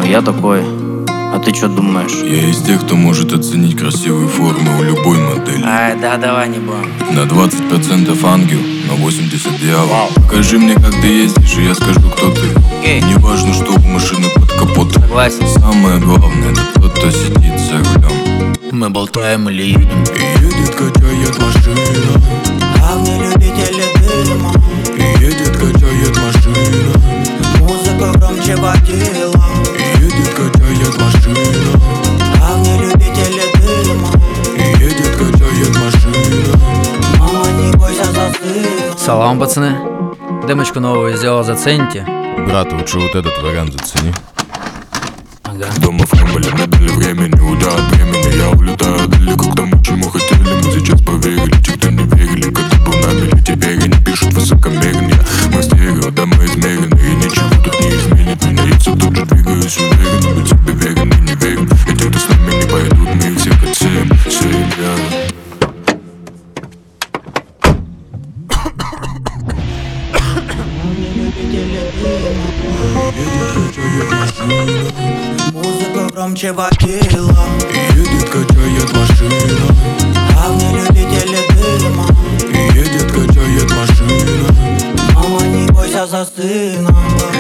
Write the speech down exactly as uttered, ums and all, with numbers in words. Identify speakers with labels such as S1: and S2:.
S1: я такой. А ты что думаешь?
S2: Я из тех, кто может оценить красивые формы у любой модели.
S1: Ай, да, давай не будем.
S2: На двадцать процентов ангел, на восемьдесят дьявол. Покажи мне, как ты ездишь, и я скажу, кто ты.
S1: Окей.
S2: Не важно, что у машины под капотом.
S1: Согласен.
S2: Самое главное, это тот, кто сидит за рулем.
S3: Мы болтаем или едем.
S2: И едет, качает машина.
S3: Главный любитель дыма.
S2: И едет, качает машина.
S3: Музыка громче водила.
S2: И едет, качает машина.
S3: Главный любитель дыма.
S2: И едет, качает машина.
S3: Мама, не бойся, застыла.
S4: Салам, пацаны. Демочку новую сделал, зацените?
S2: Брат, лучше вот этот вариант зацени.
S4: Ага.
S2: Дома в Кремле не дали времени, удар от времени. Я улетаю далеко к тому, чему хотели. Мы сейчас поверили, те, кто не верили. Когда был нами, теперь они пишут высокомернее. Мы стерео, да мы измерены. И ничего тут не изменит меня. Я все тут же двигаюсь уверенно. Мы тебе верен и не верен. И те, кто с нами не пойдут, мы их всех отсеем. Всеем я.
S3: Музыка громче водила.
S2: И едет, качает машина.
S3: Главный любитель дыма.
S2: И едет, качает машина.
S3: Мама, не бойся, застыла.